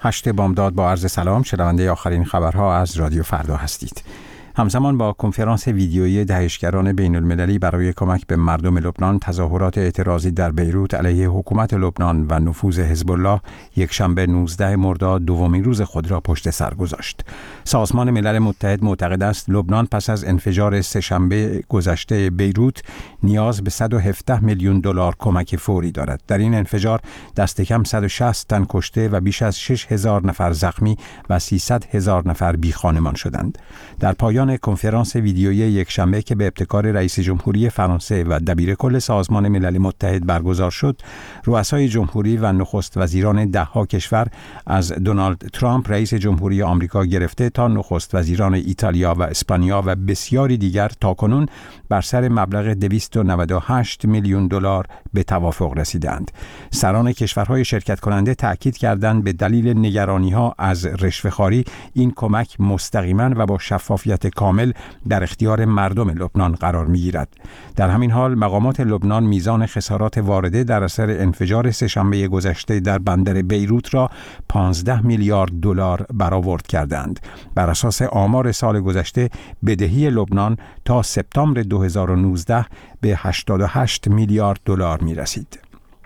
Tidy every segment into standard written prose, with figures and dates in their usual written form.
8 بامداد با عرض سلام، شنونده آخرین خبرها از رادیو فردا هستید. همزمان با کنفرانس ویدیویی دهشگران بین المللی برای کمک به مردم لبنان، تظاهرات اعتراضی در بیروت علیه حکومت لبنان و نفوذ حزب الله یکشنبه 19 مرداد دومین روز خود را پشت سر گذاشت. سازمان ملل متحد معتقد است لبنان پس از انفجار سه‌شنبه گذشته بیروت نیاز به 117 میلیون دلار کمک فوری دارد. در این انفجار دست کم 160 تن کشته و بیش از 6000 نفر زخمی و 300,000 نفر بی‌خانمان شدند. در پایان کنفرانس ویدیویی یکشنبه که به ابتکار رئیس جمهوری فرانسه و دبیرکل سازمان ملل متحد برگزار شد، رؤسای جمهوری و نخست وزیران ده‌ها کشور از دونالد ترامپ رئیس جمهوری آمریکا گرفته تا نخست وزیران ایتالیا و اسپانیا و بسیاری دیگر تاکنون بر سر مبلغ 298 میلیون دلار به توافق رسیدند. سران کشورهای شرکت کننده تأکید کردند به دلیل نگرانی‌ها از رشوه‌خواری این کمک مستقیما و با شفافیت کامل در اختیار مردم لبنان قرار می‌گیرد. در همین حال مقامات لبنان میزان خسارات وارده در اثر انفجار سه‌شنبه گذشته در بندر بیروت را 15 میلیارد دلار برآورد کردند. بر اساس آمار سال گذشته بدهی لبنان تا سپتامبر 2019 به 88 میلیارد دلار می‌رسید.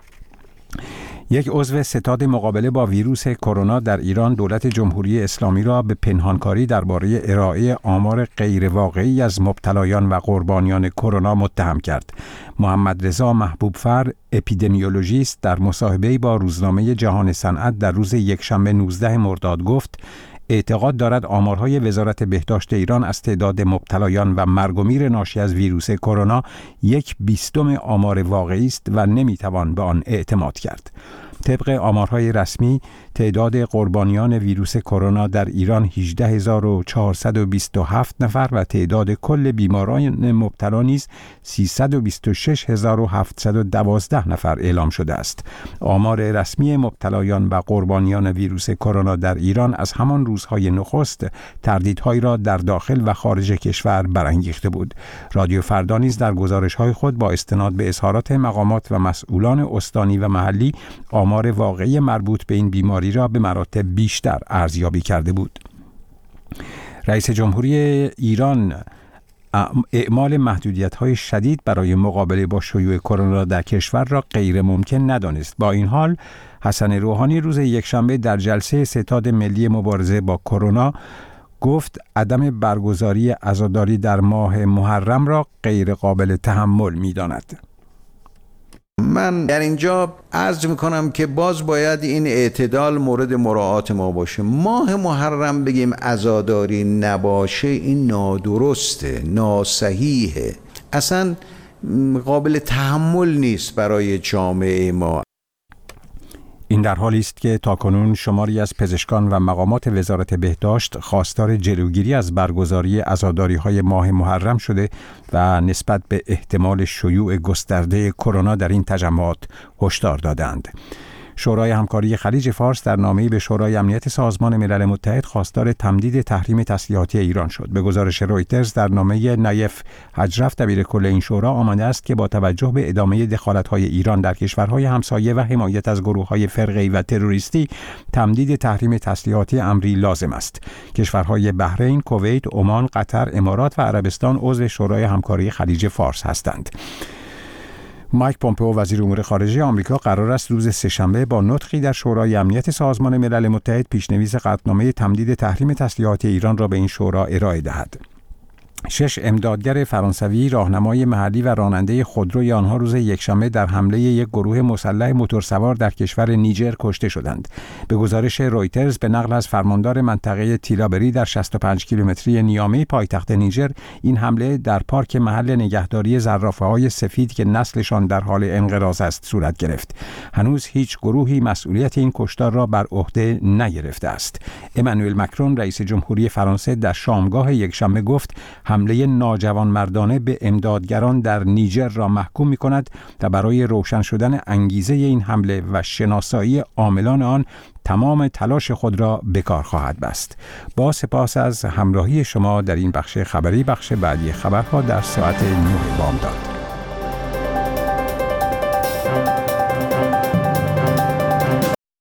یک عضو ستاد مقابله با ویروس کرونا در ایران دولت جمهوری اسلامی را به پنهانکاری درباره ارائه آمار غیر واقعی از مبتلایان و قربانیان کرونا متهم کرد. محمد رضا محبوبفر، اپیدمیولوژیست، در مصاحبه‌ای با روزنامه جهان صنعت در روز یکشنبه 19 مرداد گفت اعتقاد دارد آمارهای وزارت بهداشت ایران از تعداد مبتلایان و مرگ و میر ناشی از ویروس کرونا 1/20 آمار واقعی است و نمیتوان به آن اعتماد کرد. طبق آمارهای رسمی تعداد قربانیان ویروس کرونا در ایران 18427 نفر و تعداد کل بیماران مبتلا نیز 326712 نفر اعلام شده است. آمار رسمی مبتلایان و قربانیان ویروس کرونا در ایران از همان روزهای نخست تردیدهایی را در داخل و خارج کشور برانگیخته بود. رادیو فردا نیز در گزارش‌های خود با استناد به اظهارات مقامات و مسئولان استانی و محلی آمار واقعی مربوط به این بیماری را به مراتب بیشتر ارزیابی کرده بود. رئیس جمهوری ایران اعمال محدودیت‌های شدید برای مقابله با شیوع کرونا در کشور را غیر ممکن ندانست. با این حال حسن روحانی روز یکشنبه در جلسه ستاد ملی مبارزه با کرونا گفت عدم برگزاری عزاداری در ماه محرم را غیر قابل تحمل می‌داند. من در اینجا عرض میکنم که باز باید این اعتدال مورد مراعات ما باشه. ماه محرم بگیم عزاداری نباشه، این نادرسته، ناصحیحه، اصلا قابل تحمل نیست برای جامعه ما. این در حالی است که تاکنون شماری از پزشکان و مقامات وزارت بهداشت خواستار جلوگیری از برگزاری عزاداری‌های ماه محرم شده و نسبت به احتمال شیوع گسترده کرونا در این تجمعات هشدار دادند. شورای همکاری خلیج فارس در نامه‌ای به شورای امنیت سازمان ملل متحد خواستار تمدید تحریم تسلیحاتی ایران شد. به گزارش رویترز در نامه نایف حجرف دبیرکل این شورا آمده است که با توجه به ادامه دخالت‌های ایران در کشورهای همسایه و حمایت از گروه‌های فرقه‌ای و تروریستی، تمدید تحریم تسلیحاتی امری لازم است. کشورهای بحرین، کویت، عمان، قطر، امارات و عربستان عضو شورای همکاری خلیج فارس هستند. مایک پومپئو وزیر امور خارجه آمریکا قرار است روز سه‌شنبه با نطقی در شورای امنیت سازمان ملل متحد پیشنویس قطعنامه تمدید تحریم تسلیحات ایران را به این شورا ارائه دهد. 6 امدادگر فرانسوی راهنمای محلی و راننده خودروی آنها روز یکشنبه در حمله یک گروه مسلح موتورسوار در کشور نیجر کشته شدند. به گزارش رویترز به نقل از فرماندار منطقه تیلابری در 65 کیلومتری نیامه پایتخت نیجر، این حمله در پارک محل نگهداری زرافه‌های سفید که نسلشان در حال انقراض است صورت گرفت. هنوز هیچ گروهی مسئولیت این کشتار را بر عهده نگرفته است. امانوئل مکرون رئیس جمهوری فرانسه در شامگاه یکشنبه گفت حمله ناجوانمردانه به امدادگران در نیجر را محکوم می‌کند و برای روشن شدن انگیزه این حمله و شناسایی عاملان آن تمام تلاش خود را به کار خواهد بست. با سپاس از همراهی شما در این بخش خبری. بخش بعدی خبرها در ساعت 9 بامداد.